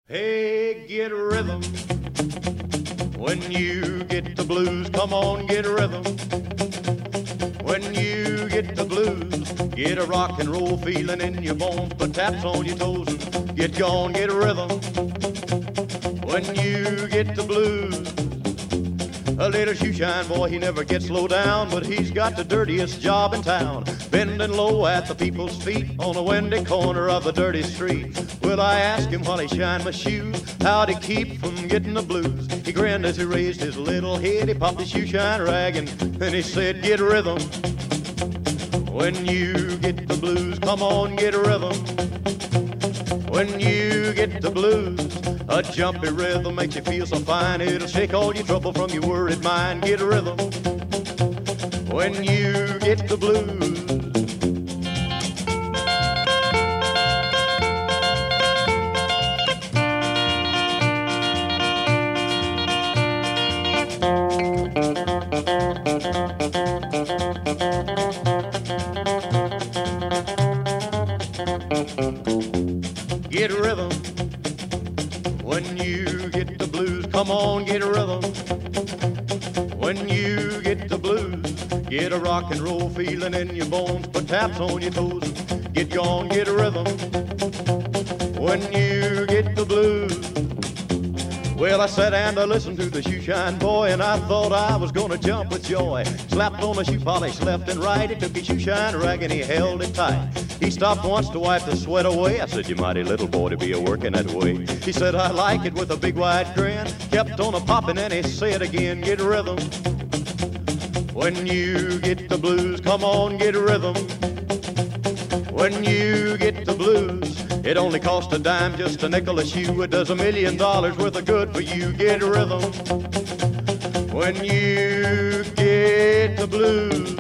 Hey, get rhythm. When you get the blues, come on, get rhythm. When you get the blues, get a rock and roll feeling in your bones. Put taps on your toes and get gone, get rhythm. When you get the blues, a little shoeshine boy, he never gets low down, but he's got the dirtiest job in town, bending low at the people's feet on a windy corner of a dirty street. Well, I asked him while he shined my shoes, how'd he keep from getting the blues? He grinned as he raised his little head, he popped his shoeshine rag, and then he said, get rhythm. When you get the blues, come on, get rhythm. When you get the blues, a jumpy rhythm makes you feel so fine. It'll shake all your trouble from your worried mind. Get a rhythm when you get the blues. Get a rhythm when you get the blues. Come on, get a rhythm when you get the blues. Get a rock and roll feeling in your bones. Put taps on your toes and get gone, get a rhythm when you get the blues. Well, I sat and I listened to the shoeshine boy, and I thought I was gonna jump with joy. Slapped on the shoe polish left and right. He took his shoeshine rag and he held it tight. He stopped once to wipe the sweat away. I said, you mighty little boy to be a-working that way. He said, I like it, with a big wide grin. Kept on a-popping and he said again, get rhythm. When you get the blues, come on, get rhythm. When you get the blues, it only costs a dime, just a nickel a shoe. It does $1 million worth of good for you. Get rhythm when you get the blues.